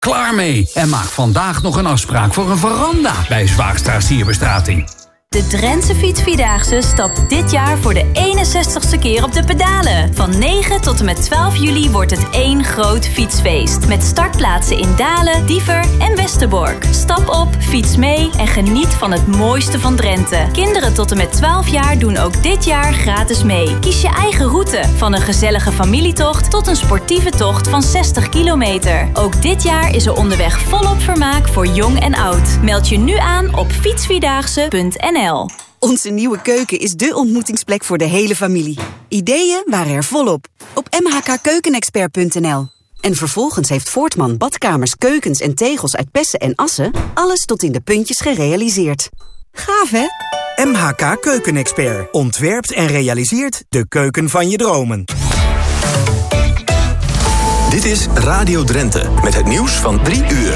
Klaar mee en maak vandaag nog een afspraak voor een veranda bij Zwaagstra Sierbestrating. De Drentse Fietsvierdaagse stapt dit jaar voor de 61ste keer op de pedalen. Van 9 tot en met 12 juli wordt het één groot fietsfeest. Met startplaatsen in Dalen, Diever en Westerbork. Stap op, fiets mee en geniet van het mooiste van Drenthe. Kinderen tot en met 12 jaar doen ook dit jaar gratis mee. Kies je eigen route, van een gezellige familietocht tot een sportieve tocht van 60 kilometer. Ook dit jaar is er onderweg volop vermaak voor jong en oud. Meld je nu aan op fietsvierdaagse.nl. Onze nieuwe keuken is dé ontmoetingsplek voor de hele familie. Ideeën waren er volop op mhkkeukenexpert.nl. En vervolgens heeft Voortman badkamers, keukens en tegels uit Pessen en Assen alles tot in de puntjes gerealiseerd. Gaaf, hè? MHK Keukenexpert ontwerpt en realiseert de keuken van je dromen. Dit is Radio Drenthe met het nieuws van 3 uur.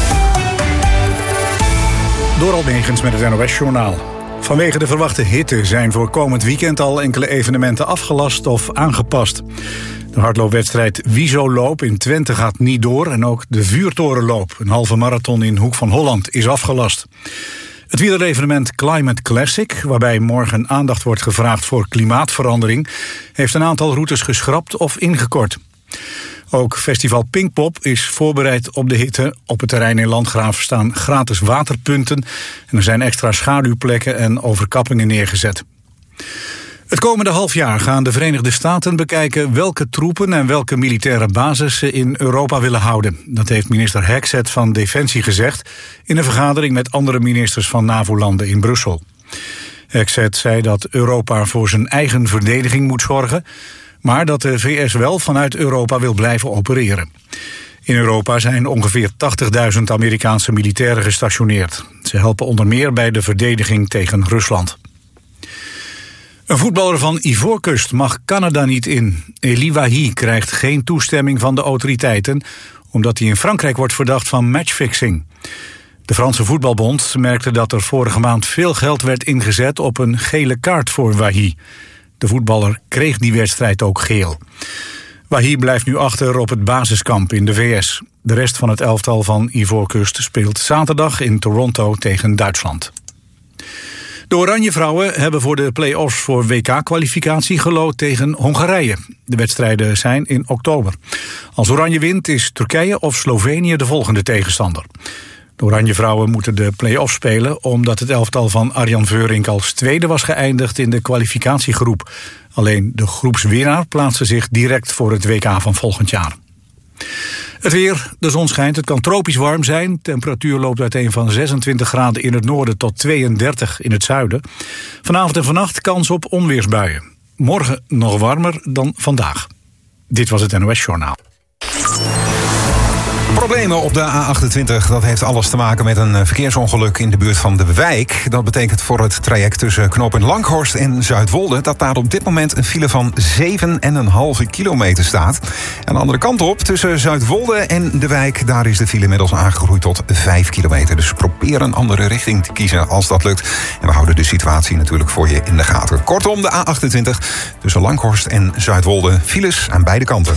Doral Megens met het NOS-journaal. Vanwege de verwachte hitte zijn voor komend weekend al enkele evenementen afgelast of aangepast. De hardloopwedstrijd Wiesoloop in Twente gaat niet door en ook de Vuurtorenloop, een halve marathon in Hoek van Holland, is afgelast. Het wielerevenement Climate Classic, waarbij morgen aandacht wordt gevraagd voor klimaatverandering, heeft een aantal routes geschrapt of ingekort. Ook festival Pinkpop is voorbereid op de hitte. Op het terrein in Landgraaf staan gratis waterpunten en er zijn extra schaduwplekken en overkappingen neergezet. Het komende half jaar gaan de Verenigde Staten bekijken welke troepen en welke militaire bases ze in Europa willen houden. Dat heeft minister Hexet van Defensie gezegd in een vergadering met andere ministers van NAVO-landen in Brussel. Hexet zei dat Europa voor zijn eigen verdediging moet zorgen, maar dat de VS wel vanuit Europa wil blijven opereren. In Europa zijn ongeveer 80.000 Amerikaanse militairen gestationeerd. Ze helpen onder meer bij de verdediging tegen Rusland. Een voetballer van Ivoorkust mag Canada niet in. Elie Wahi krijgt geen toestemming van de autoriteiten, omdat hij in Frankrijk wordt verdacht van matchfixing. De Franse voetbalbond merkte dat er vorige maand veel geld werd ingezet op een gele kaart voor Wahi. De voetballer kreeg die wedstrijd ook geel. Wahi blijft nu achter op het basiskamp in de VS. De rest van het elftal van Ivoorkust speelt zaterdag in Toronto tegen Duitsland. De Oranjevrouwen hebben voor de play-offs voor WK-kwalificatie gelood tegen Hongarije. De wedstrijden zijn in oktober. Als Oranje wint is Turkije of Slovenië de volgende tegenstander. De Oranjevrouwen moeten de play-offs spelen omdat het elftal van Arjan Veurink als tweede was geëindigd in de kwalificatiegroep. Alleen de groepswinnaar plaatste zich direct voor het WK van volgend jaar. Het weer, de zon schijnt, het kan tropisch warm zijn. Temperatuur loopt uiteen van 26 graden in het noorden tot 32 in het zuiden. Vanavond en vannacht kans op onweersbuien. Morgen nog warmer dan vandaag. Dit was het NOS Journaal. Problemen op de A28, dat heeft alles te maken met een verkeersongeluk in de buurt van De Wijk. Dat betekent voor het traject tussen knooppunt Langhorst en Zuidwolde dat daar op dit moment een file van 7,5 kilometer staat. Aan de andere kant op, tussen Zuidwolde en De Wijk, daar is de file inmiddels aangegroeid tot 5 kilometer. Dus probeer een andere richting te kiezen als dat lukt. En we houden de situatie natuurlijk voor je in de gaten. Kortom, de A28 tussen Langhorst en Zuidwolde, files aan beide kanten.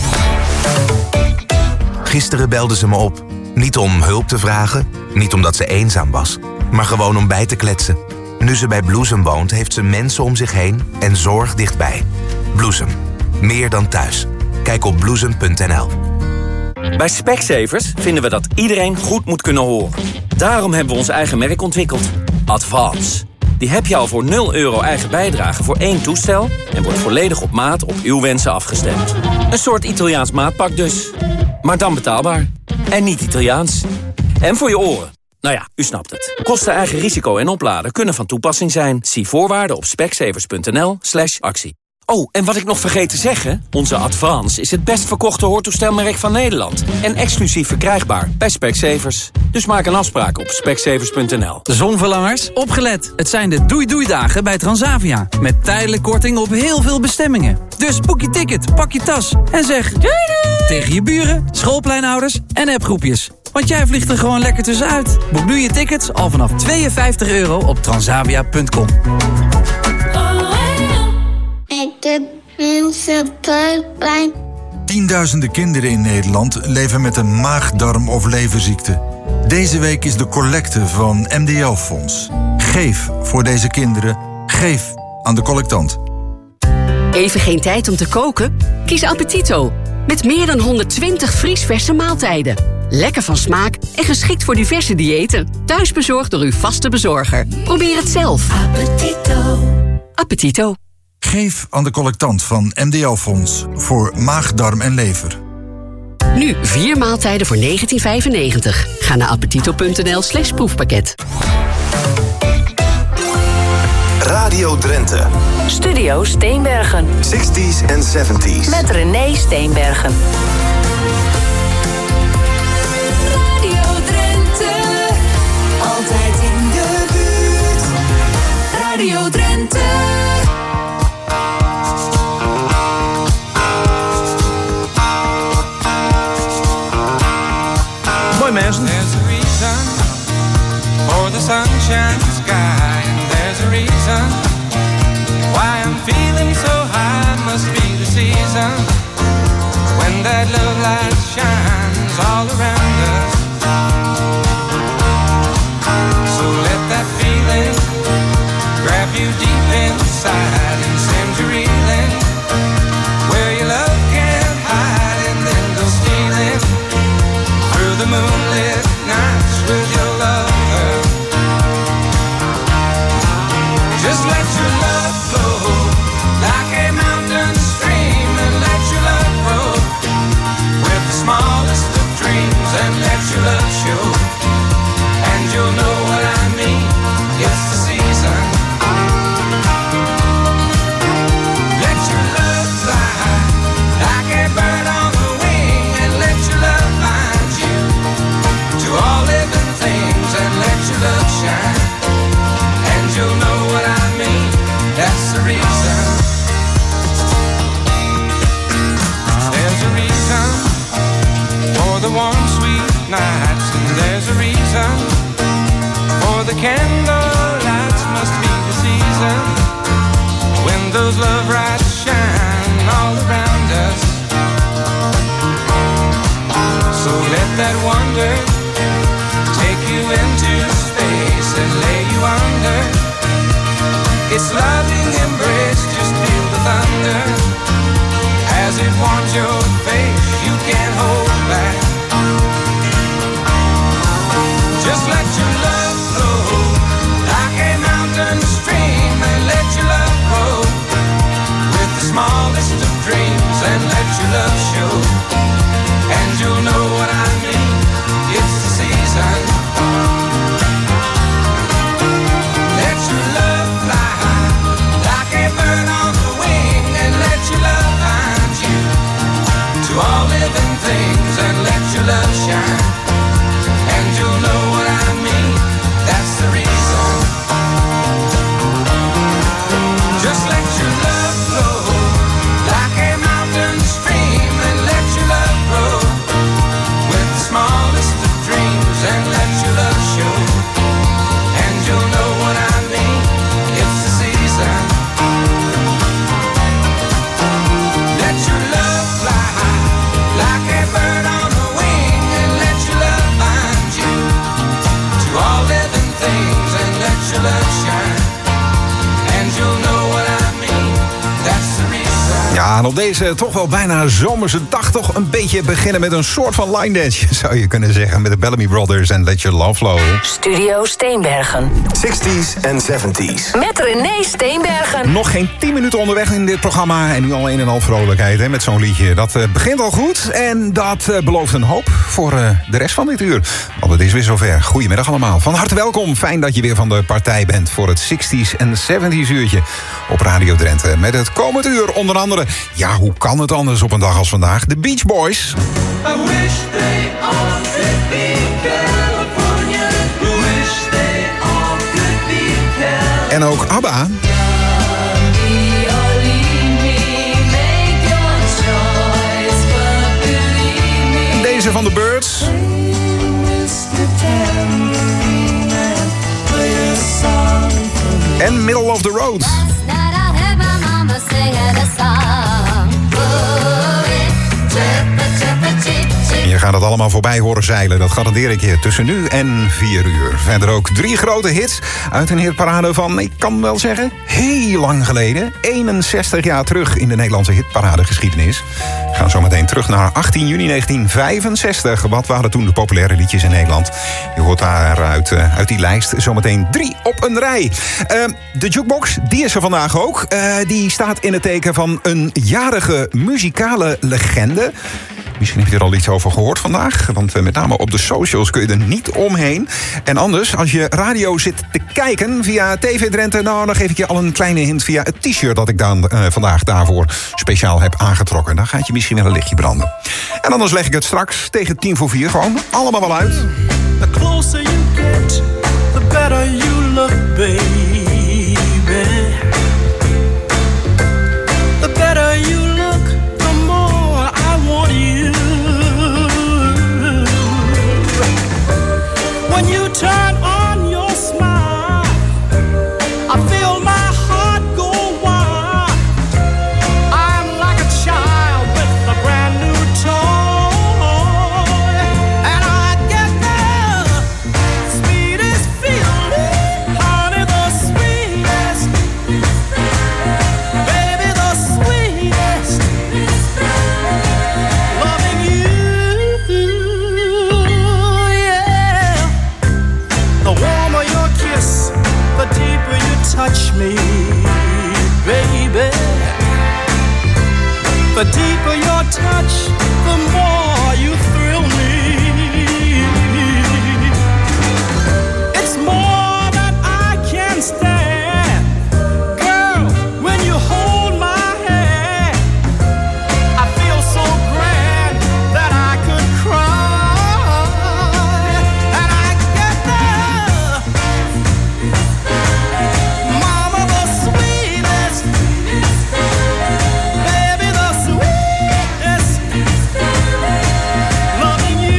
Gisteren belde ze me op. Niet om hulp te vragen, niet omdat ze eenzaam was, maar gewoon om bij te kletsen. Nu ze bij Bloesem woont, heeft ze mensen om zich heen en zorg dichtbij. Bloesem. Meer dan thuis. Kijk op bloesem.nl. Bij Specsavers vinden we dat iedereen goed moet kunnen horen. Daarom hebben we ons eigen merk ontwikkeld. Advance. Die heb je al voor €0 eigen bijdrage voor 1 toestel en wordt volledig op maat op uw wensen afgestemd. Een soort Italiaans maatpak dus. Maar dan betaalbaar. En niet Italiaans. En voor je oren. Nou ja, u snapt het. Kosten, eigen risico en opladen kunnen van toepassing zijn. Zie voorwaarden op specsavers.nl/actie. Oh, en wat ik nog vergeet te zeggen. Onze Advance is het best verkochte hoortoestelmerk van Nederland. En exclusief verkrijgbaar bij Specsavers. Dus maak een afspraak op specsavers.nl. Zonverlangers, opgelet. Het zijn de doei-doei-dagen bij Transavia. Met tijdelijk korting op heel veel bestemmingen. Dus boek je ticket, pak je tas en zeg doei doei tegen je buren, schoolpleinouders en appgroepjes. Want jij vliegt er gewoon lekker tussenuit. Boek nu je tickets al vanaf €52 op transavia.com. Ik heb een pijn. Tienduizenden kinderen in Nederland leven met een maag-darm- of leverziekte. Deze week is de collecte van MDL-fonds. Geef voor deze kinderen. Geef aan de collectant. Even geen tijd om te koken? Kies Appetito. Met meer dan 120 vriesverse maaltijden. Lekker van smaak en geschikt voor diverse diëten. Thuisbezorgd door uw vaste bezorger. Probeer het zelf. Appetito. Appetito. Geef aan de collectant van MDL-fonds voor maag, darm en lever. Nu 4 maaltijden voor €19,95. Ga naar appetito.nl/proefpakket. Radio Drenthe. Studio Steenbergen. 60s en 70s. Met René Steenbergen. Radio Drenthe. Altijd in de buurt. Radio Drenthe. Mooi mensen. There's a reason for the sunshine sky. And there's a reason why I'm feeling so high. Must be the season when that love light shines all around us. So let that feeling grab you deep inside and send you reeling where your love can't hide, and then go stealing through the moonlit nights with your lover. Just let your love flow like a mountain stream, and let your love grow with the smallest of dreams, and let your love show, and you'll know what I mean. It's the season. Let your love fly like a bird on the wing, and let your love find you to all living things, and let your love shine, and you'll know what I mean. That's the reason. There's a reason for the warm, sweet nights, and there's a reason for the candle lights. Must be the season when those love lights shine all around us. So let that wonder take you into space and lay you under its loving embrace. Just feel the thunder as it warms your face. You can't hold back. Just let your love flow like a mountain stream, and let your love grow with the smallest of dreams, and let your love show, and you'll know what I mean. It's the season. Let your love fly like a bird on the wing, and let your love find you to all living things, and let your love shine, and you'll know what I mean. That's the reason. Just let your love flow like a mountain stream, and let your love grow with the smallest of dreams, and let your love show, and you'll know what I mean. It's the season. Let your love fly like a bird on the wing, and let your love find you to all living things, and let your love shine, and you'll know what I mean. That's the reason. Ja, en op deze toch wel bijna zomerse dag toch een beetje beginnen met een soort van line dance, zou je kunnen zeggen, met de Bellamy Brothers en Let Your Love Flow. Studio Steenbergen. 60s en 70s. Met René Steenbergen. Nog geen 10 minuten onderweg in dit programma en nu al een en al vrolijkheid hè, met zo'n liedje. Dat begint al goed en dat belooft een hoop voor de rest van dit uur. Want het is weer zover. Goedemiddag allemaal. Van harte welkom. Fijn dat je weer van de partij bent voor het 60s en 70s uurtje op Radio Drenthe. Met het komend uur onder andere, ja, hoe kan het anders op een dag als vandaag? De Beach Boys. I wish they all could be California. Wish they all could be California. En ook ABBA. Deze van de Birds. En Middle of the Road. gaat het allemaal voorbij horen zeilen. Dat garandeer ik je tussen nu en 4 uur. Verder ook 3 grote hits uit een hitparade van, ik kan wel zeggen, heel lang geleden. 61 jaar terug in de Nederlandse hitparadegeschiedenis. We gaan zo meteen terug naar 18 juni 1965. Wat waren toen de populaire liedjes in Nederland? Je hoort daar uit die lijst zometeen 3 op een rij. De jukebox, die is er vandaag ook. Die staat in het teken van een jarige muzikale legende. Misschien heb je er al iets over gehoord vandaag. Want met name op de socials kun je er niet omheen. En anders, als je radio zit te kijken via TV Drenthe... nou, dan geef ik je al een kleine hint via het t-shirt... dat ik dan vandaag daarvoor speciaal heb aangetrokken. Dan gaat je misschien wel een lichtje branden. En anders leg ik het straks tegen 3:50 gewoon allemaal wel uit. The closer you get, the better you look, baby. The better you look, the more I want you. When you turn on your smile, I feel my heart go wild. I'm like a child with a brand new toy, and I get the sweetest feeling, honey, the sweetest, baby, the sweetest, loving you, yeah. The warmer your kiss, the deeper you touch me, baby. The deeper your touch, the more you thrill me. It's more than I can stand. Girl, when you hold my hand, I feel so grand that I could cry. And I get the mama, the sweetest, baby, the sweetest, loving you.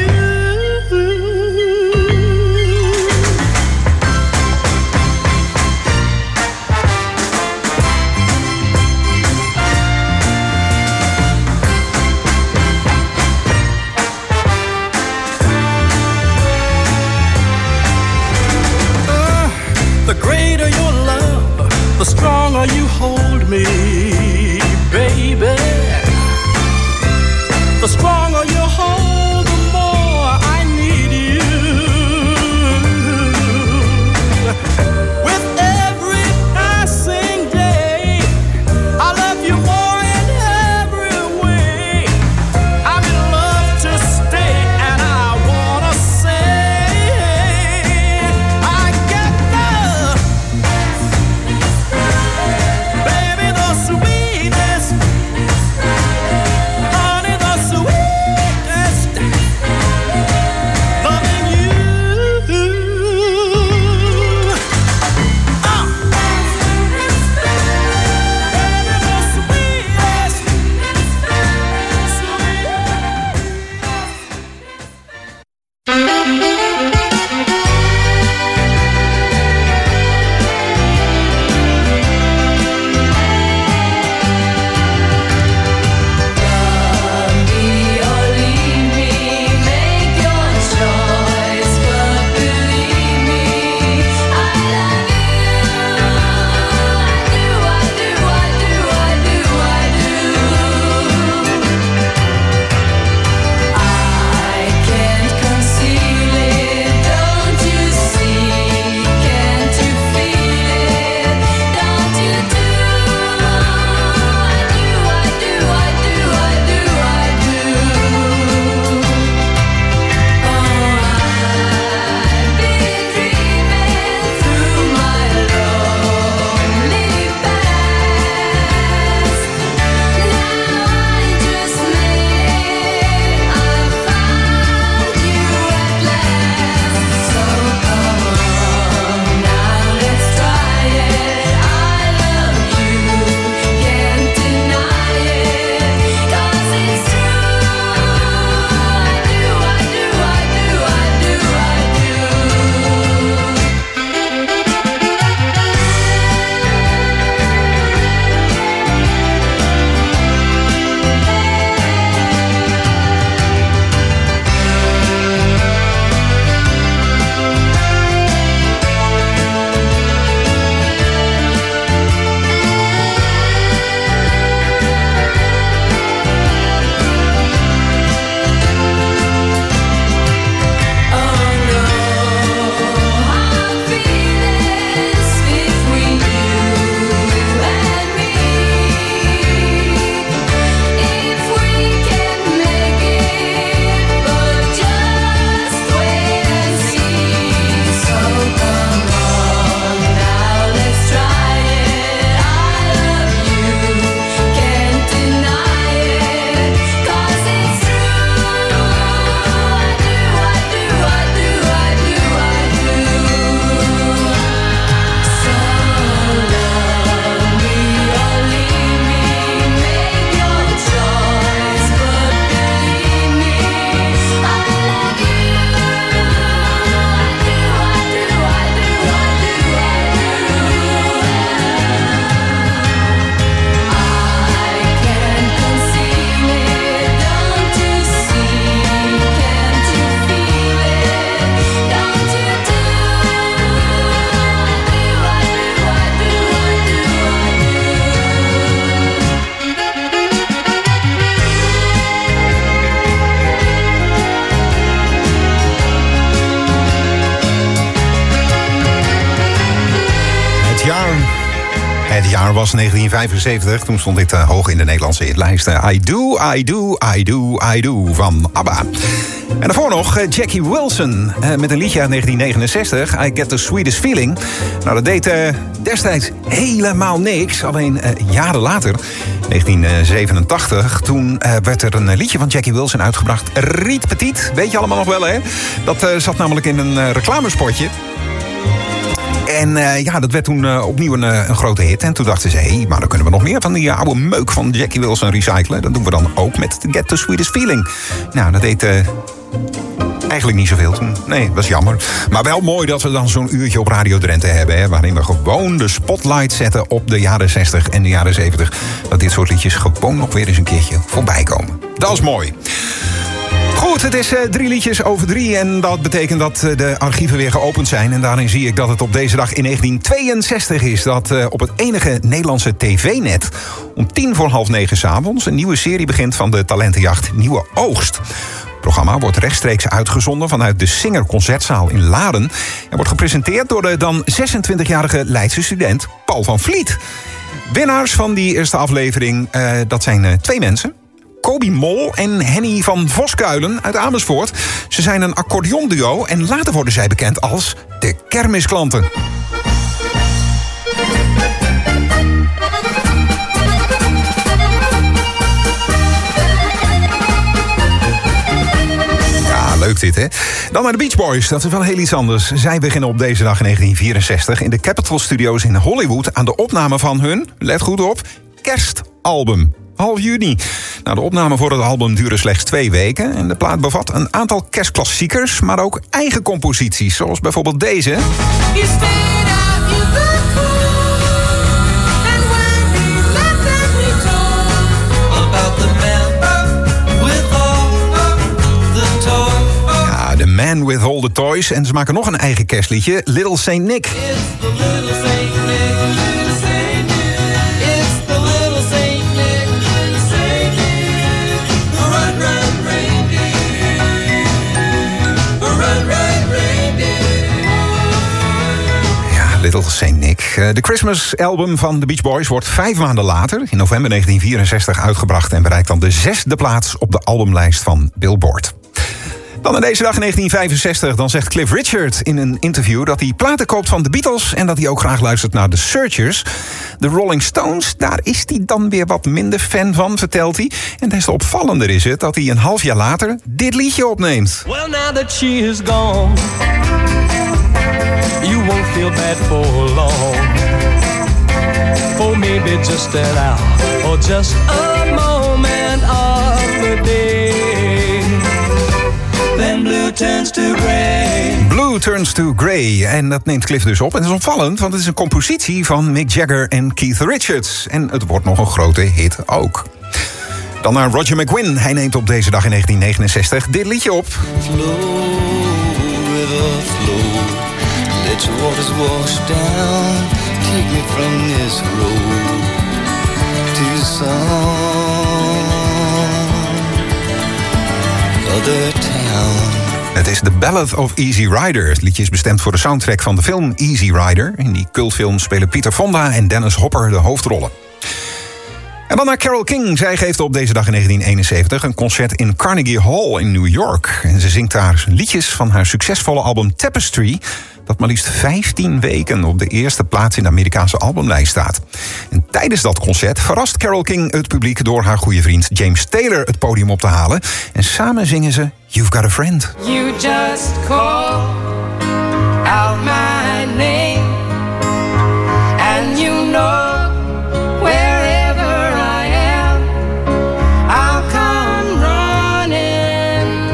The greater your love, the stronger you hold me, baby. The stronger you hold, the more I need you. With every passing day, I love you more in every way. I'm in love to stay, and I wanna say, I get the baby, the sweetest, honey, the sweetest. Het jaar was 1975. Toen stond dit hoog in de Nederlandse hitlijsten. I Do, I Do, I Do, I Do van ABBA. En daarvoor nog Jackie Wilson met een liedje uit 1969. I Get the Sweetest Feeling. Nou, dat deed destijds helemaal niks. Alleen jaren later, 1987... toen werd er een liedje van Jackie Wilson uitgebracht. Riet Petit, weet je allemaal nog wel, hè? Dat zat namelijk in een reclamespotje. En dat werd toen opnieuw een grote hit. En toen dachten ze, maar dan kunnen we nog meer van die oude meuk van Jackie Wilson recyclen. Dat doen we dan ook met Get the Sweetest Feeling. Nou, dat deed eigenlijk niet zoveel toen. Nee, dat was jammer. Maar wel mooi dat we dan zo'n uurtje op Radio Drenthe hebben. Hè, waarin we gewoon de spotlight zetten op de jaren 60 en de jaren 70. Dat dit soort liedjes gewoon nog weer eens een keertje voorbij komen. Dat is mooi. Goed, het is 3 liedjes over 3 en dat betekent dat de archieven weer geopend zijn. En daarin zie ik dat het op deze dag in 1962 is dat op het enige Nederlandse tv-net om 8:45 s'avonds een nieuwe serie begint van de talentenjacht Nieuwe Oogst. Het programma wordt rechtstreeks uitgezonden vanuit de Singer Concertzaal in Laren en wordt gepresenteerd door de dan 26-jarige Leidse student Paul van Vliet. Winnaars van die eerste aflevering, dat zijn 2 mensen. Kobi Mol en Henny van Voskuilen uit Amersfoort. Ze zijn een accordeonduo en later worden zij bekend als de Kermisklanten. Ja, leuk dit, hè? Dan naar de Beach Boys, dat is wel heel iets anders. Zij beginnen op deze dag in 1964 in de Capitol Studios in Hollywood aan de opname van hun, let goed op, kerstalbum. Half juni. Nou, de opname voor het album duurde slechts 2 weken. En de plaat bevat een aantal kerstklassiekers, maar ook eigen composities. Zoals bijvoorbeeld deze. Ja, The Man With All The Toys. En ze maken nog een eigen kerstliedje, Little Saint Nick. Little Saint Nick. De Christmas album van de Beach Boys wordt 5 maanden later, in november 1964, uitgebracht en bereikt dan de 6e plaats op de albumlijst van Billboard. Dan in deze dag in 1965, dan zegt Cliff Richard in een interview dat hij platen koopt van de Beatles en dat hij ook graag luistert naar de Searchers. De Rolling Stones, daar is hij dan weer wat minder fan van, vertelt hij. En des te opvallender is het dat hij een half jaar later dit liedje opneemt. Well, now that she is gone, you won't feel bad for long. For maybe just an hour or just a moment of the day. Then blue turns to grey. Blue Turns to Grey. En dat neemt Cliff dus op. En dat is opvallend, want het is een compositie van Mick Jagger en Keith Richards. En het wordt nog een grote hit ook. Dan naar Roger McGuinn. Hij neemt op deze dag in 1969 dit liedje op. Flow, river, flow. Let your waters wash down. Take me from this road to some other town. Het is The Ballad of Easy Rider. Het liedje is bestemd voor de soundtrack van de film Easy Rider. In die cultfilm spelen Peter Fonda en Dennis Hopper de hoofdrollen. En dan naar Carole King. Zij geeft op deze dag in 1971 een concert in Carnegie Hall in New York. En ze zingt daar liedjes van haar succesvolle album Tapestry, dat maar liefst 15 weken op de eerste plaats in de Amerikaanse albumlijst staat. En tijdens dat concert verrast Carole King het publiek door haar goede vriend James Taylor het podium op te halen. En samen zingen ze You've Got a Friend. You just call out my name, and you know wherever I am, I'll come running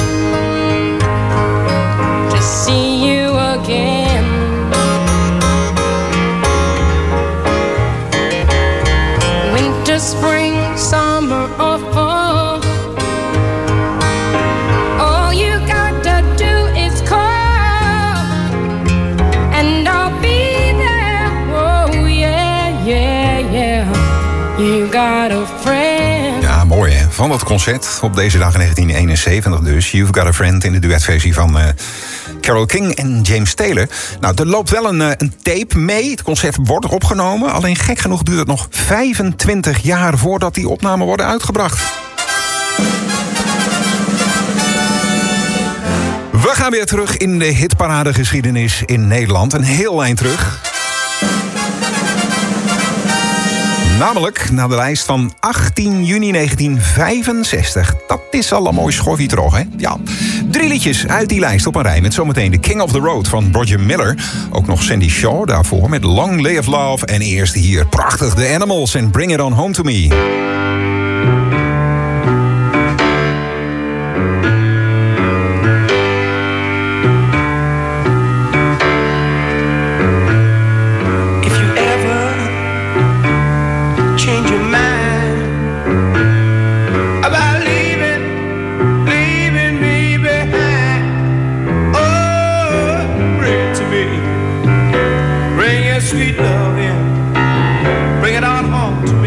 to see you again. Winter, spring, summer or fall, all you got to do is call, and I'll be there. Oh yeah, yeah, yeah. You got a friend. Ja, mooi hè. Van dat concert op deze dag in 1971 dus. You've Got a Friend in de duetversie van Carole King en James Taylor. Nou, er loopt wel een tape mee. Het concert wordt opgenomen. Alleen gek genoeg duurt het nog 25 jaar voordat die opnamen worden uitgebracht. We gaan weer terug in de hitparadegeschiedenis in Nederland. Een heel eind terug. Namelijk naar de lijst van 18 juni 1965. Dat is al een mooi schorfie terug, hè? Ja. 3 liedjes uit die lijst op een rij. Met zometeen The King of the Road van Roger Miller. Ook nog Sandy Shaw daarvoor met Long Live Love. En eerst hier prachtig The Animals en Bring It On Home To Me. Sweet love in, bring it on home to me.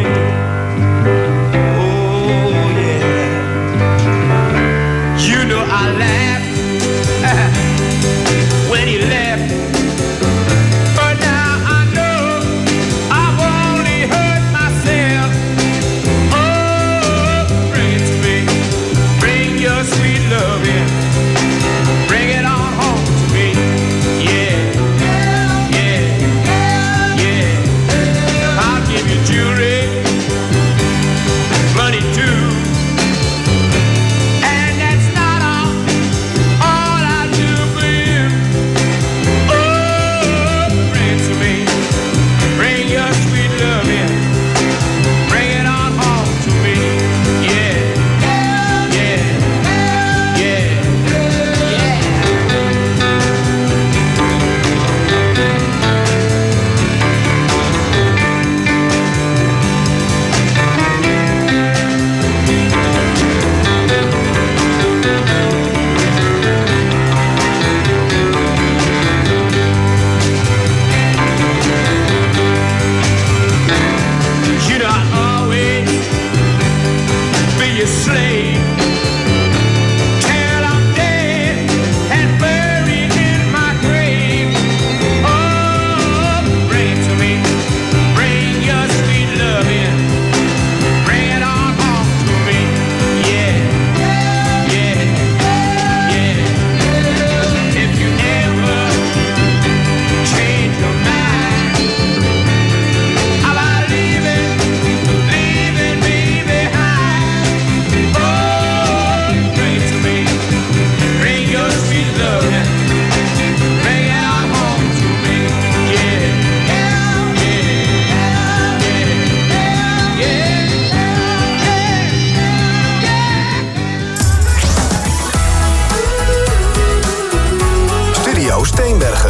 Steenbergen.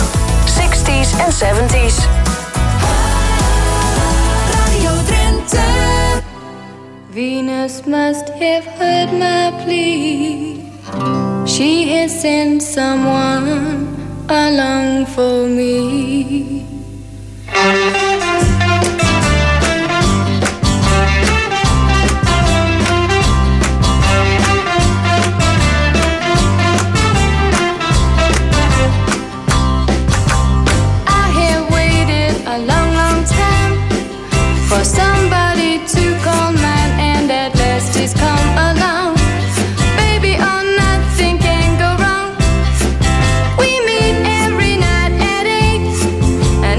60s en 70s. Radio Drenthe. Venus must have heard my plea. She has sent someone along for me. For somebody to call mine, and at last he's come along. Baby, oh, nothing can go wrong. We meet every night at 8,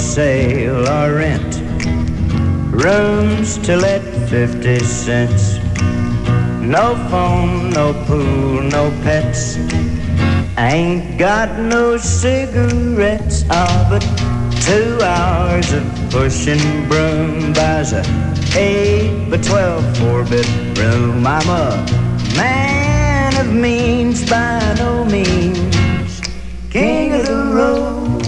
sale or rent. Rooms to let 50 cents. No phone, no pool, no pets. Ain't got no cigarettes. But 2 hours of pushing broom buys a 8 by 12 4-bedroom. I'm a man of means by no means, king of the road.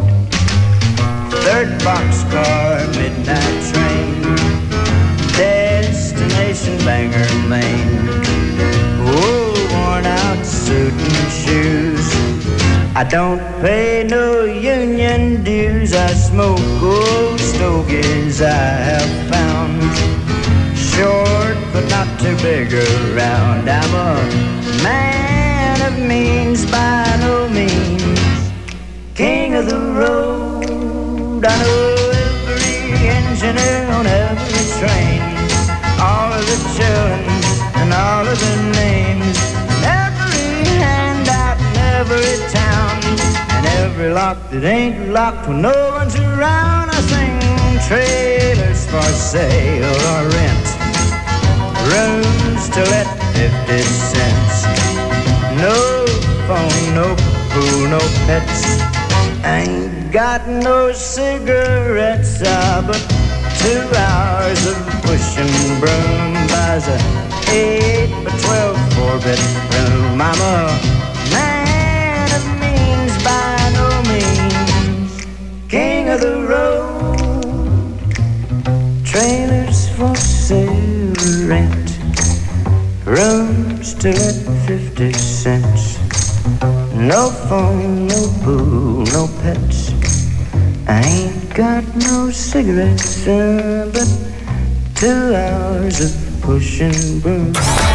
3rd boxcar, midnight train, destination Bangor, Maine. Oh, worn out suit and shoes. I don't pay no union dues. I smoke old stogies I have found. Short but not too big around. I'm a man of means by no means, king of the road. I know every engineer on every train, all of the children and all of their names, and every handout in every town, and every lock that ain't locked when no one's around. I sing trailers for sale or rent, rooms to let 50 cents. No phone, no pool, no pets. Ain't got no cigarettes, but 2 hours of pushing broom buys a 8 by 12 4-bedroom. I'm a man of means by no means, king of the road. Trailers for sale, rent, rooms to let 50 cents. No phone, no pool, no pets. I ain't got no cigarettes, but 2 hours of pushing broom.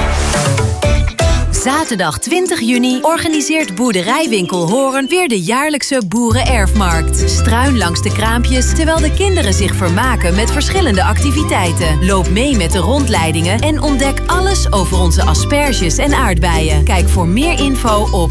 Zaterdag 20 juni organiseert Boerderijwinkel Hoorn weer de jaarlijkse Boerenerfmarkt. Struin langs de kraampjes terwijl de kinderen zich vermaken met verschillende activiteiten. Loop mee met de rondleidingen en ontdek alles over onze asperges en aardbeien. Kijk voor meer info op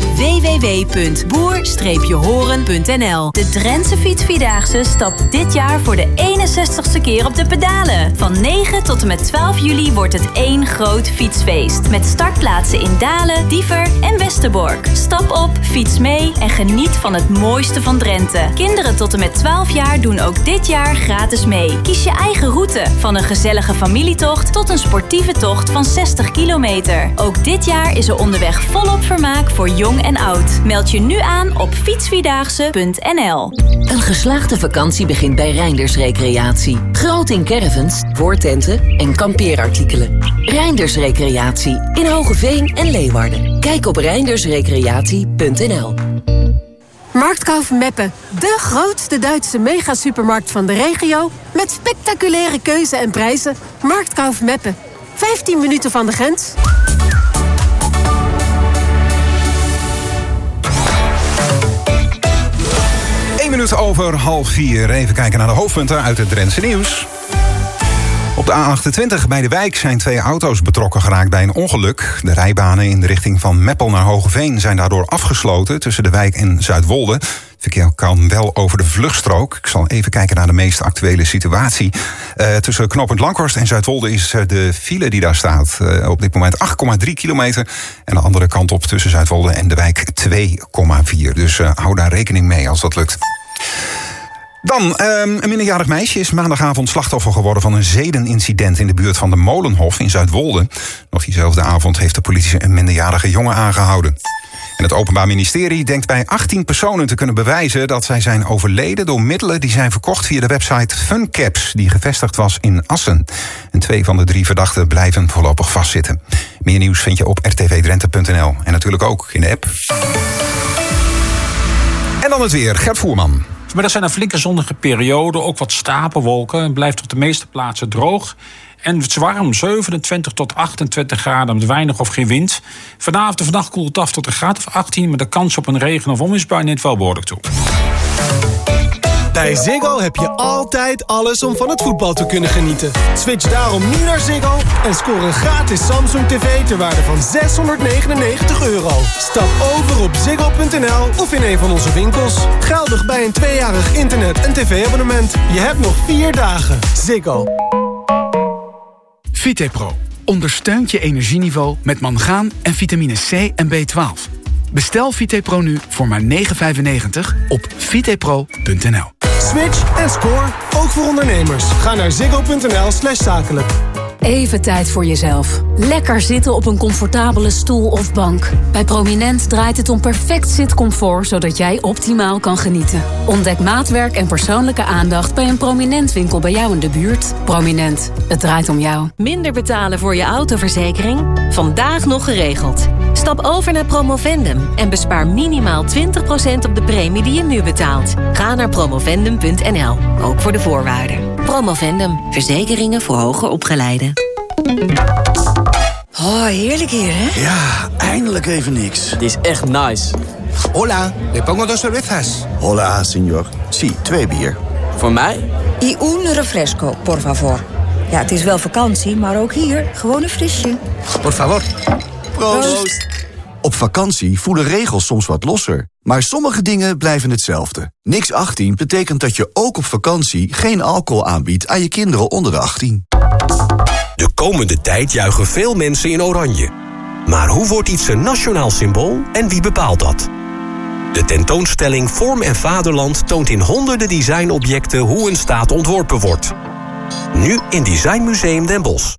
www.boer-horen.nl. De Drentse Fietsvierdaagse stapt dit jaar voor de 61ste keer op de pedalen. Van 9 tot en met 12 juli wordt het één groot fietsfeest. Met startplaatsen in Dalen, Diever en Westerbork. Stap op, fiets mee en geniet van het mooiste van Drenthe. Kinderen tot en met 12 jaar doen ook dit jaar gratis mee. Kies je eigen route, van een gezellige familietocht tot een sportieve tocht van 60 kilometer. Ook dit jaar is er onderweg volop vermaak voor jong en oud. Meld je nu aan op fietsvierdaagse.nl. Een geslaagde vakantie begint bij Reinders Recreatie. Groot in caravans, voortenten en kampeerartikelen. Reinders Recreatie in Hogeveen en Leeuwarden. Kijk op reindersrecreatie.nl. Marktkauf Meppen, de grootste Duitse megasupermarkt van de regio met spectaculaire keuze en prijzen. Marktkauf Meppen, 15 minuten van de grens. Minuut over 3:30. Even kijken naar de hoofdpunten uit het Drentse nieuws. Op de A28 bij de Wijk zijn 2 auto's betrokken geraakt bij een ongeluk. De rijbanen in de richting van Meppel naar Hogeveen zijn daardoor afgesloten tussen de Wijk en Zuidwolde. Het verkeer kan wel over de vluchtstrook. Ik zal even kijken naar de meest actuele situatie. Tussen knooppunt Langhorst en Zuidwolde is de file die daar staat op dit moment 8,3 kilometer. En de andere kant op tussen Zuidwolde en de Wijk 2,4. Dus hou daar rekening mee als dat lukt. Dan, een minderjarig meisje is maandagavond slachtoffer geworden van een zedenincident in de buurt van de Molenhof in Zuidwolde. Nog diezelfde avond heeft de politie een minderjarige jongen aangehouden. En het Openbaar Ministerie denkt bij 18 personen te kunnen bewijzen dat zij zijn overleden door middelen die zijn verkocht via de website Funcaps, die gevestigd was in Assen. En 2 van de 3 verdachten blijven voorlopig vastzitten. Meer nieuws vind je op rtvdrenthe.nl en natuurlijk ook in de app. En dan het weer, Gert Voerman. Vanmiddag zijn er flinke zonnige perioden, ook wat stapelwolken. Het blijft op de meeste plaatsen droog. En het is warm, 27 tot 28 graden met weinig of geen wind. Vanavond en vannacht koelt het af tot een graad of 18... met de kans op een regen- of onweersbui neemt wel behoorlijk toe. Bij Ziggo heb je altijd alles om van het voetbal te kunnen genieten. Switch daarom nu naar Ziggo en scoor een gratis Samsung TV ter waarde van €699. Stap over op ziggo.nl of in een van onze winkels. Geldig bij een 2-jarig internet- en tv-abonnement. Je hebt nog 4 dagen. Ziggo. Vitepro ondersteunt je energieniveau met mangaan en vitamine C en B12. Bestel Vitepro nu voor maar €9,95 op vitepro.nl. Switch en score, ook voor ondernemers. Ga naar ziggo.nl/zakelijk. Even tijd voor jezelf. Lekker zitten op een comfortabele stoel of bank. Bij Prominent draait het om perfect zitcomfort, zodat jij optimaal kan genieten. Ontdek maatwerk en persoonlijke aandacht bij een Prominent winkel bij jou in de buurt. Prominent, het draait om jou. Minder betalen voor je autoverzekering? Vandaag nog geregeld. Stap over naar Promovendum en bespaar minimaal 20% op de premie die je nu betaalt. Ga naar promovendum.nl, ook voor de voorwaarden. Promovendum, verzekeringen voor hoger opgeleiden. Oh, heerlijk hier, hè? Ja, eindelijk even niks. Dit is echt nice. Hola, le pongo 2 cervezas. Hola, señor. Sí, 2 bier. Voor mij? Y un refresco, por favor. Ja, het is wel vakantie, maar ook hier gewoon een frisje. Por favor. Proost. Op vakantie voelen regels soms wat losser. Maar sommige dingen blijven hetzelfde. Niks 18 betekent dat je ook op vakantie geen alcohol aanbiedt aan je kinderen onder de 18. De komende tijd juichen veel mensen in oranje. Maar hoe wordt iets een nationaal symbool en wie bepaalt dat? De tentoonstelling Vorm en Vaderland toont in honderden designobjecten hoe een staat ontworpen wordt. Nu in Designmuseum Den Bosch.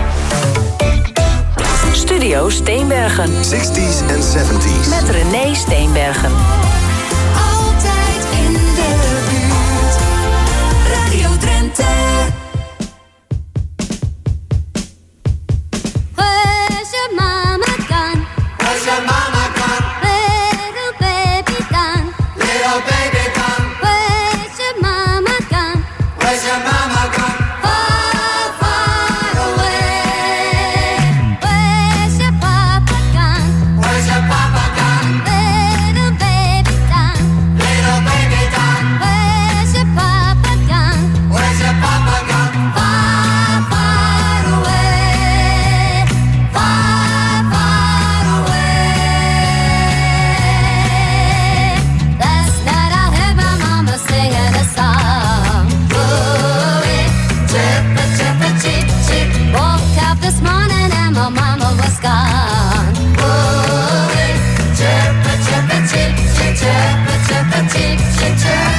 Studio Steenbergen. 60s en 70s. Met René Steenbergen. Altijd in de buurt. Radio Drenthe. Where's your mama gone? Where's your mama gone? Little baby gone. Little baby gone. Where's your mama gone? Where's your mama gone? Far, far away. Where's your papa gone? Where's your papa gone? Little baby gone. Little baby gone. Where's your papa gone? Where's your papa gone? Far, far away. Far, far away. Last night I heard my mama singing a song. Ooh-wee, chirpa, chirpa, cheep, cheep. Woke up this morning and my mama was gone. Ooh-wee, chirpa, chirpa, cheep, cheep, chirpa, chirpa, cheep, cheep, chirp.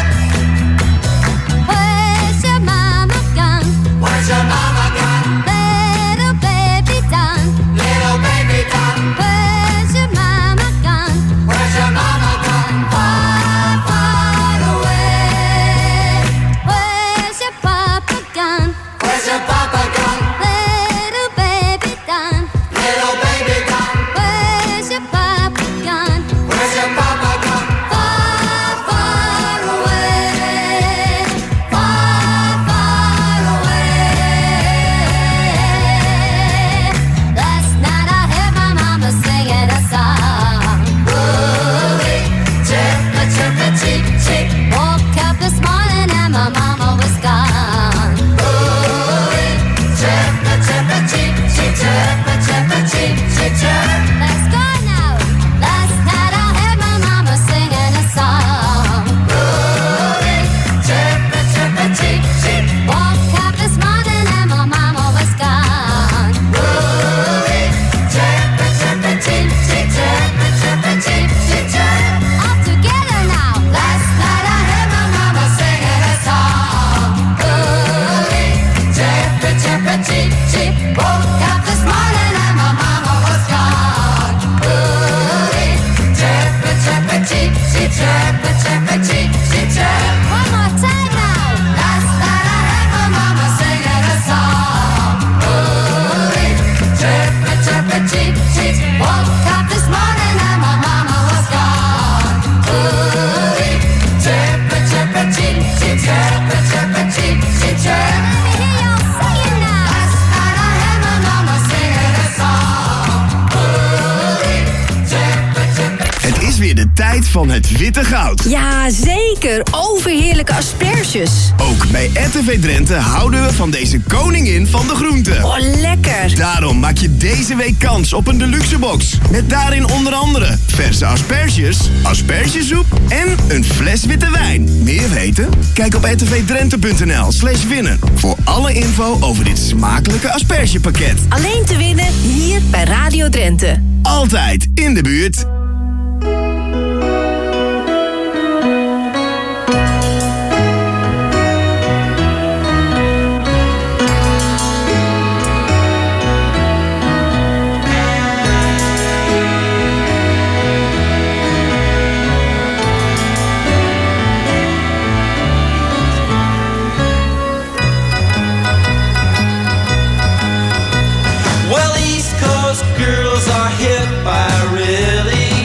Where's your mama gone? Where's your mama gone? Little baby done. Little baby done. Where's your mama gone? Where's your mama gone? Far, far away. Where's your papa gone? Where's your papa gone? Little baby done. Little baby done. Where's your papa gone? Where's your papa gone? Far, far away. Far, far away. Last night I heard my mama singing a song. Ooh-wee, chirpa, chirpa, cheep, cheep. Woke up this morning and my mama was gone. Ooh-wee, chirpa, chirpa, cheep, cheep, chirpa, chirpa, cheep, cheep, chirp. Let's go now. Last night I heard my mama singing a song. Ooh-wee, chirpa, chirpa, cheep, cheep. Woke up this morning and my mama was gone. Ooh-wee, chirpa, chirpa, cheep, cheep, chirpa, chirpa, cheep, cheep, chirp. All together now. Last night I heard my mama singing a song. Ooh-wee, chirpa, chirpa, cheep, cheep. Woke up this morning and my mama was gone. Ooh-wee, chirpa, chirpa, cheep, cheep, chirpa, chirpa, cheep, cheep, chirp. One more time now. Last night I heard my mama singing a song. Ooh-wee, chirpa, chirpa, cheep, cheep. Woke up this morning and my mama was gone. Ooh-wee, chirpa, chirpa, cheep, cheep, chirpa, chirpa, cheep, cheep, chirp. Let me hear y'all singing now. Last night I heard my mama singing a song. Ooh-wee, chirpa, chirpa. Het is weer de tijd van het witte goud. Ja, zeker. Overheerlijke asperges. Ook bij RTV Drenthe houden we van deze koningin van de groenten. Oh, lekker. Daarom maak je deze week kans op een deluxe box. Met daarin onder andere verse asperges, aspergesoep en een fles witte wijn. Meer weten? Kijk op rtvdrenthe.nl/winnen. Voor alle info over dit smakelijke aspergepakket. Alleen te winnen hier bij Radio Drenthe. Altijd in de buurt. Well, East Coast girls are hit by really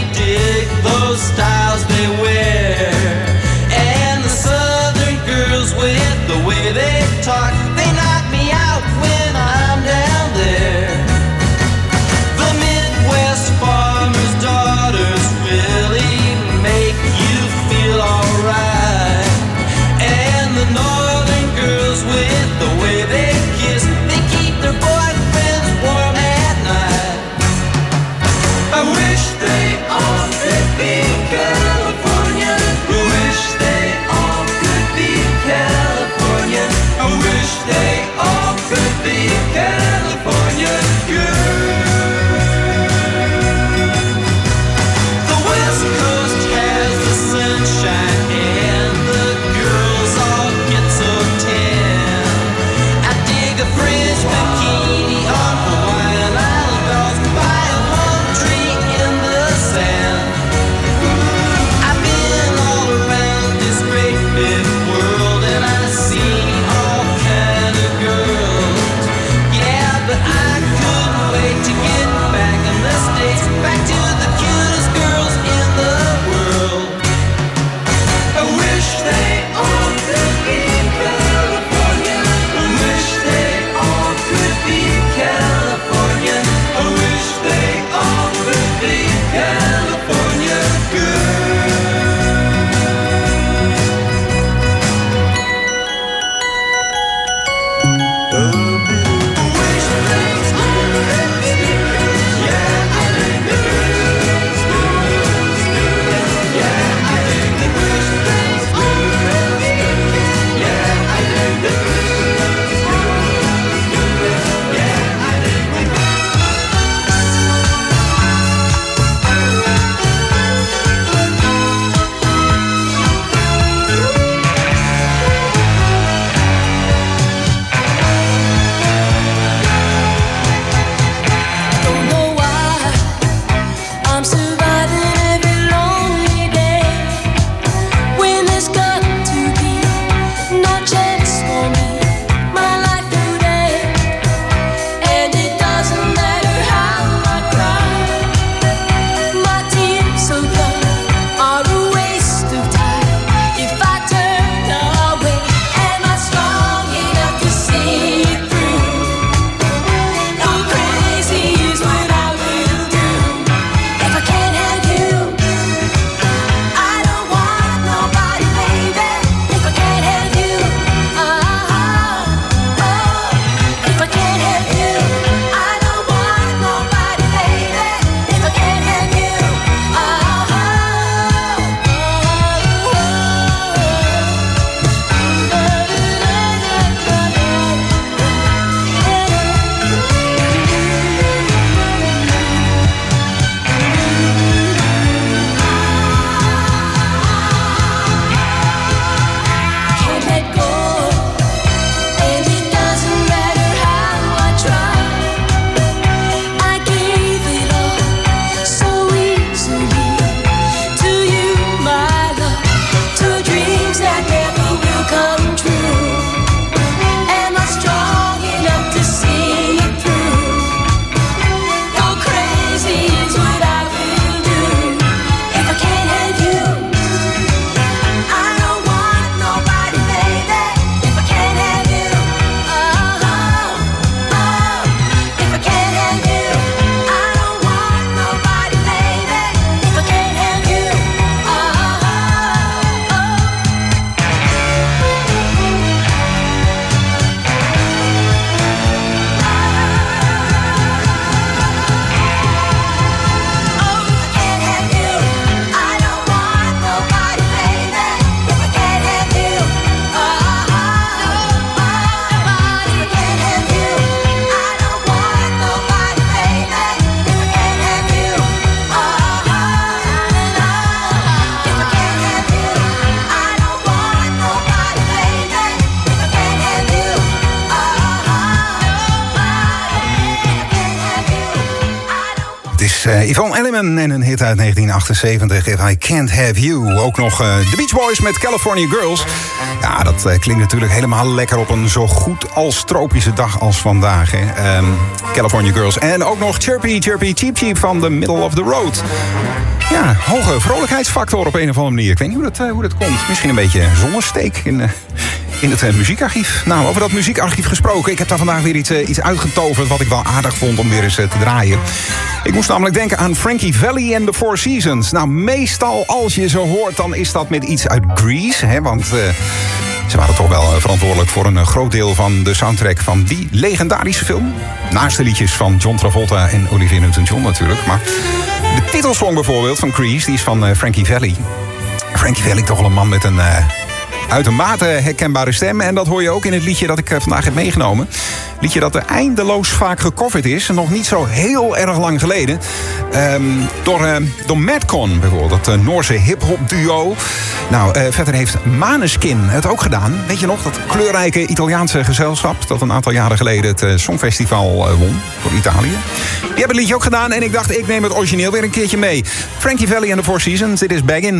Yvonne Elliman en een hit uit 1978, If I Can't Have You. Ook nog The Beach Boys met California Girls. Ja, dat klinkt natuurlijk helemaal lekker op een zo goed als tropische dag als vandaag. Hè. California Girls. En ook nog Chirpy Chirpy Cheep Cheep van The Middle of the Road. Ja, hoge vrolijkheidsfactor op een of andere manier. Ik weet niet hoe dat komt. Misschien een beetje zonnesteek in het muziekarchief. Nou, over dat muziekarchief gesproken. Ik heb daar vandaag weer iets uitgetoverd wat ik wel aardig vond om weer eens te draaien. Ik moest namelijk denken aan Frankie Valli en The Four Seasons. Nou, meestal als je ze hoort, dan is dat met iets uit Grease. Hè, want ze waren toch wel verantwoordelijk voor een groot deel van de soundtrack van die legendarische film. Naast de liedjes van John Travolta en Olivia Newton-John natuurlijk. Maar de titelsong bijvoorbeeld van Grease, die is van Frankie Valli. Frankie Valli, toch wel een man met een uitermate herkenbare stem. En dat hoor je ook in het liedje dat ik vandaag heb meegenomen. Liedje dat er eindeloos vaak gecoverd is. En nog niet zo heel erg lang geleden. Door Madcon bijvoorbeeld. Dat Noorse hip-hop duo. Nou, verder heeft Maneskin het ook gedaan. Weet je nog, dat kleurrijke Italiaanse gezelschap dat een aantal jaren geleden het Songfestival won voor Italië. Die hebben het liedje ook gedaan. En ik dacht, ik neem het origineel weer een keertje mee. Frankie Valli and the Four Seasons. Dit is Baggin'.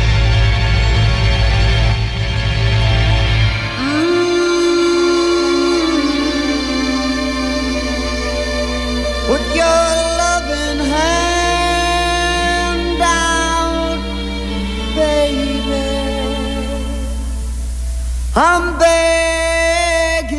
Put your loving hand out, baby. I'm begging.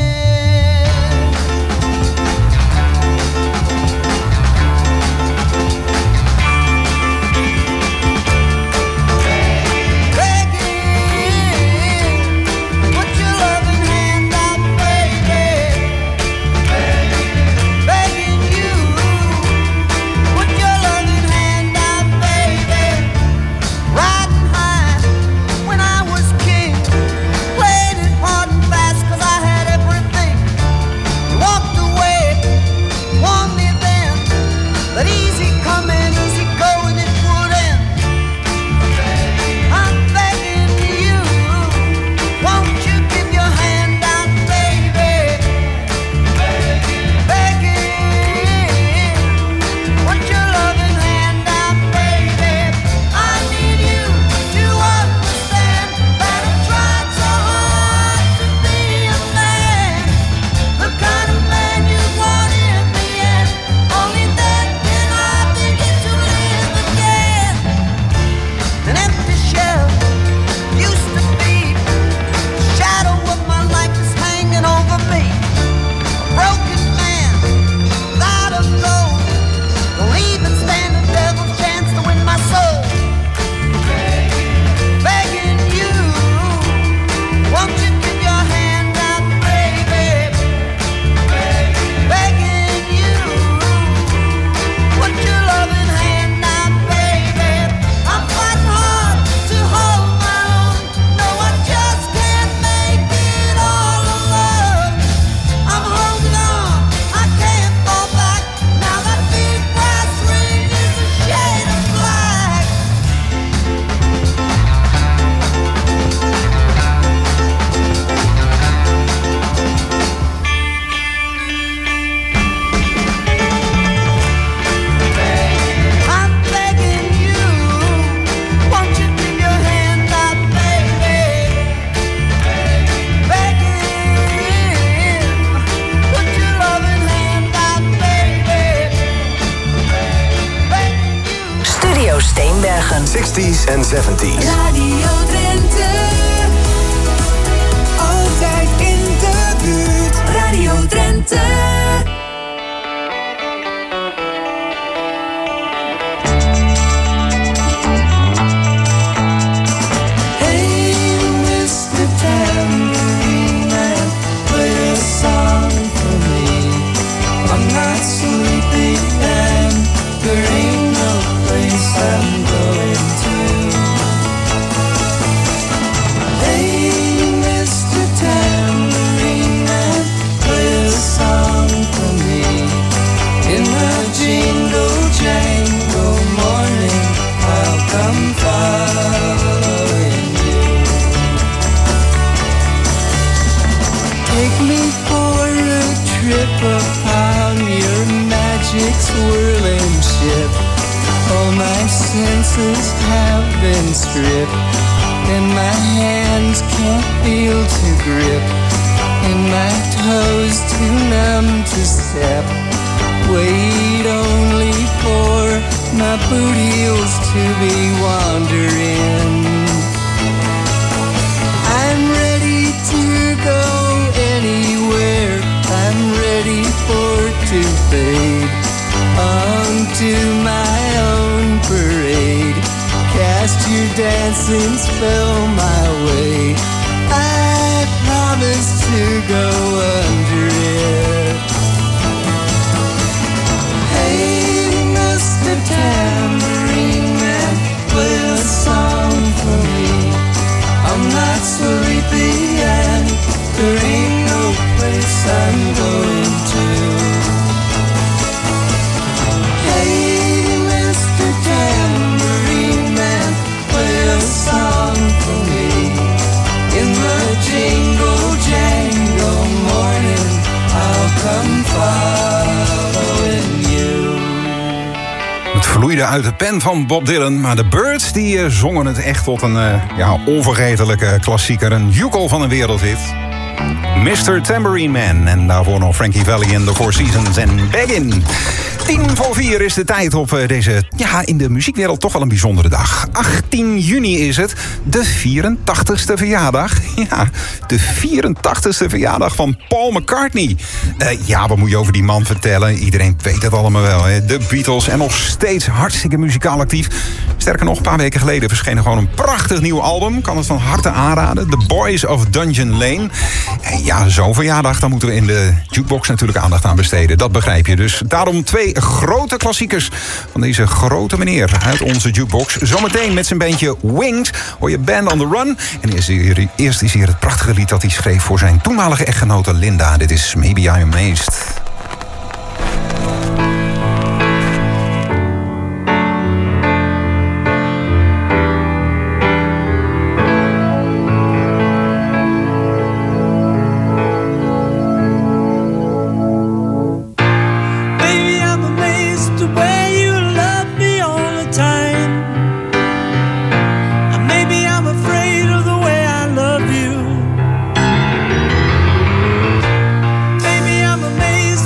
Begging. Put your loving hand out, baby. Begging you. Put your loving hand out, baby. Riding high when I was king. Played it hard and fast 'cause I had everything. You walked away, warned me then that easy coming, easy going it would end. I'm begging you, won't you give your hand out, baby? Begging, put your loving hand out, baby. I need you to understand that I tried so hard to be a man, the kind of man you want in the end. Only then can I begin to live again. An empty shell used to be the shadow of my life is hanging over me. A broken man without a goal, don't even stand a devil's chance to win my soul. Begging you, won't you give your hand out, baby? Begging you, put your loving hand out, baby. I'm fighting hard to hold my own. No, I just can't make it all alone. I'm holding on, I can't fall back. Now that big brass ring is a shade of black. I'm begging you, won't you give your hand out, baby? Begging, put your loving hand out, baby. Studio Steenbergen. 60s en 70s. Radio Drenthe, altijd in de buurt. Radio Drenthe. Hey, Mr. Tambourine Man, play a song for me. I'm not sleepy and there ain't no place I'm going to. Hey, Mr. Tambourine Man, play a song for me. senses have been stripped, and my hands can't feel to grip, and my toes too numb to step. Wait only for my boot heels to be wandering. I'm ready to go anywhere. I'm ready for to fade onto my own parade. Cast your dancing spell my way. I promise to go under it. Hey, Mr. Tambourine Man, play a song for me. I'm not sleepy and there ain't no place I'm going to. Hey, Mr. Tambourine Man, play a song for me. In the jingle jangle morning, I'll come following you. Het vloeide uit de pen van Bob Dylan, maar de Byrds die zongen het echt tot een onvergetelijke klassieker. Een joekel van een wereldhit. Mr. Tambourine Man. En daarvoor nog Frankie Valli en The Four Seasons en Beggin'. 3:50 is de tijd op deze, in de muziekwereld toch wel een bijzondere dag. 18 juni is het, de 84ste verjaardag. Ja, de 84ste verjaardag van Paul McCartney. Wat moet je over die man vertellen? Iedereen weet het allemaal wel. Hè? De Beatles en nog steeds hartstikke muzikaal actief. Sterker nog, een paar weken geleden verscheen er gewoon een prachtig nieuw album. Kan het van harte aanraden. The Boys of Dungeon Lane. En ja, zo'n verjaardag, daar moeten we in de jukebox natuurlijk aandacht aan besteden. Dat begrijp je. Dus daarom 2 grote klassiekers van deze grote meneer uit onze jukebox. Zometeen met zijn bandje Winged hoor je Band on the Run. En eerst is hier het prachtige lied dat hij schreef voor zijn toenmalige echtgenote Linda. Dit is Maybe I'm Amazed. Amazed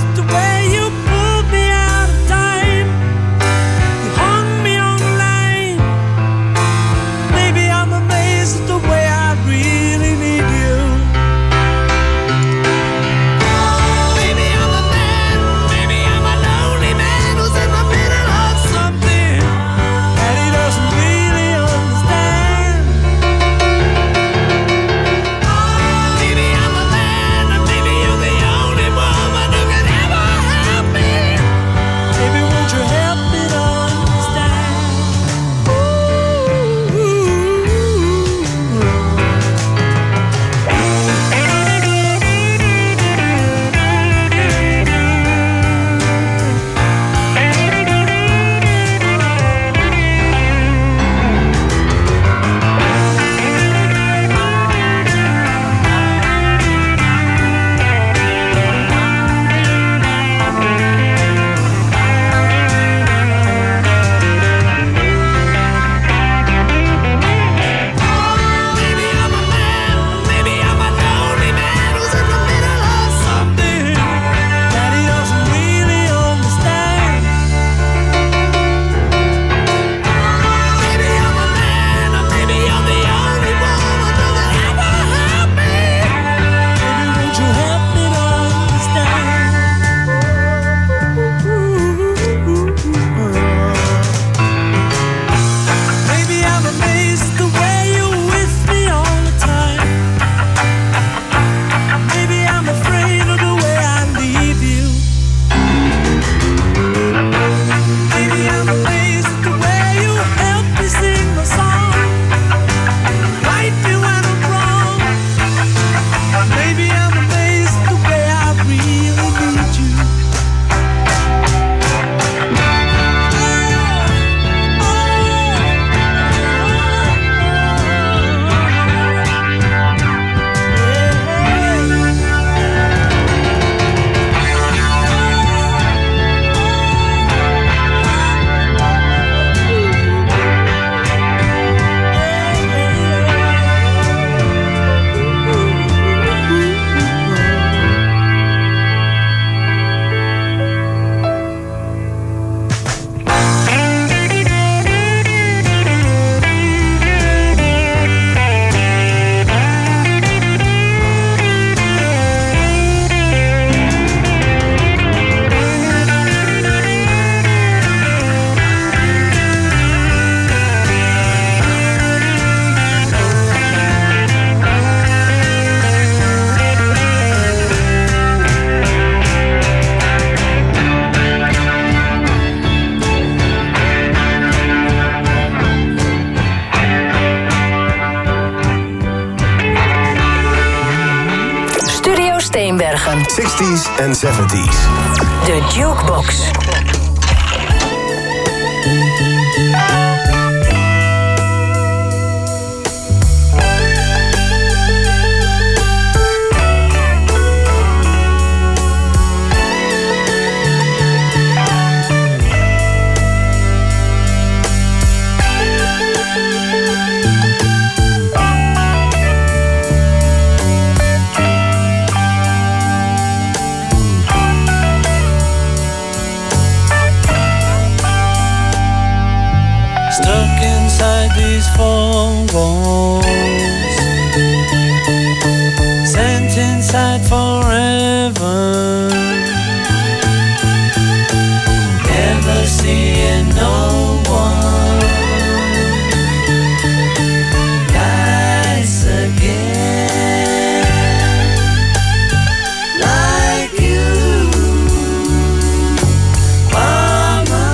jaren 60s en 70s. De Jukebox. Stuck inside these four walls, sent inside forever, never seeing no one nice again, like you, Mama.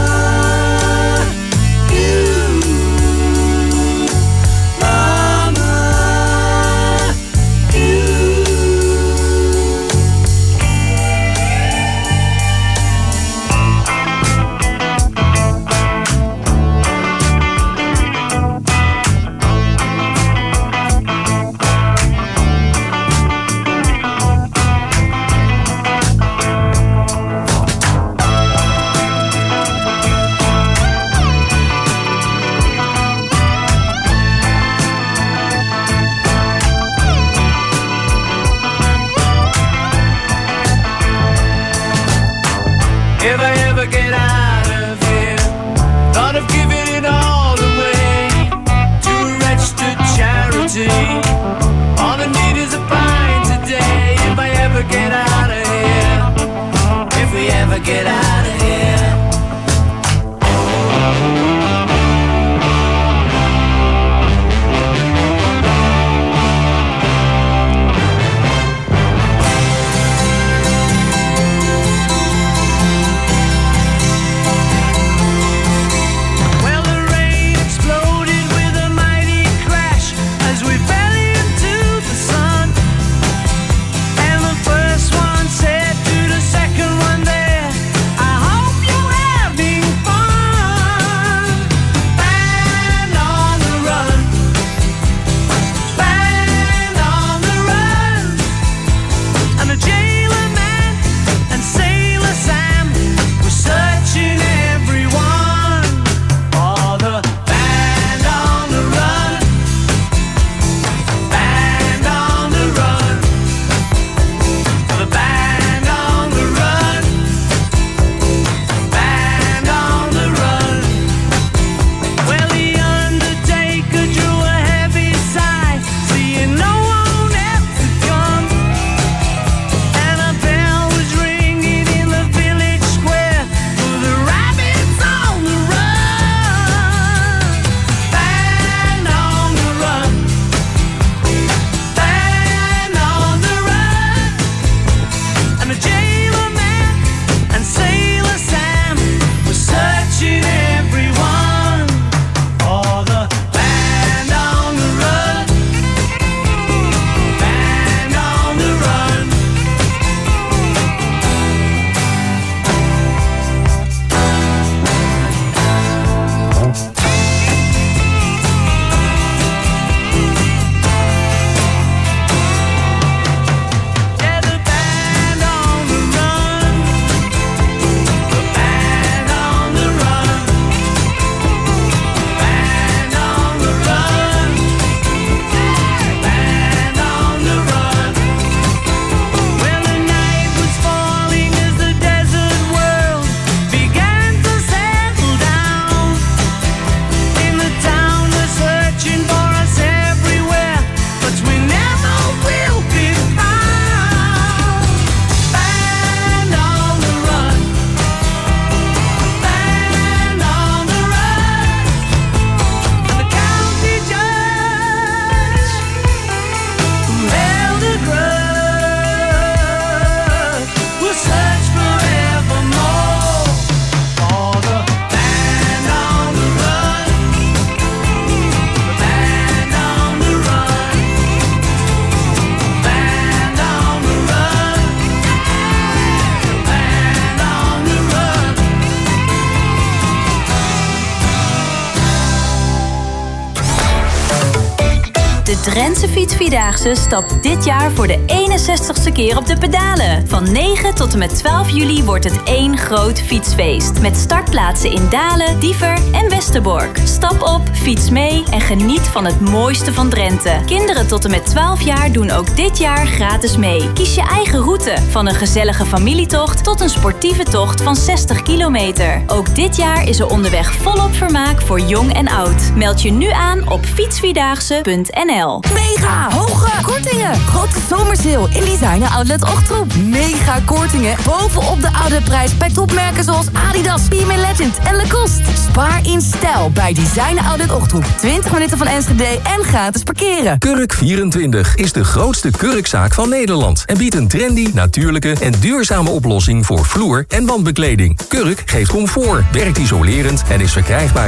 De Drentse Fietsvierdaagse stapt dit jaar voor de 61ste keer op de pedalen. Van 9 tot en met 12 juli wordt het één groot fietsfeest. Met startplaatsen in Dalen, Diever en Westerbork. Stap op, fiets mee en geniet van het mooiste van Drenthe. Kinderen tot en met 12 jaar doen ook dit jaar gratis mee. Kies je eigen route, van een gezellige familietocht tot een sportieve tocht van 60 kilometer. Ook dit jaar is er onderweg volop vermaak voor jong en oud. Meld je nu aan op fietsvierdaagse.nl. Mega hoge kortingen. Grote zomersale in Designer Outlet Ochtroep. Mega kortingen bovenop de oude prijs bij topmerken zoals Adidas, PMA Legend en Lacoste. Spaar in stijl bij Designer Outlet Ochtroep. 20 minuten van Enschede en gratis parkeren. Kurk24 is de grootste kurkzaak van Nederland en biedt een trendy, natuurlijke en duurzame oplossing voor vloer- en wandbekleding. Kurk geeft comfort, werkt isolerend en is verkrijgbaar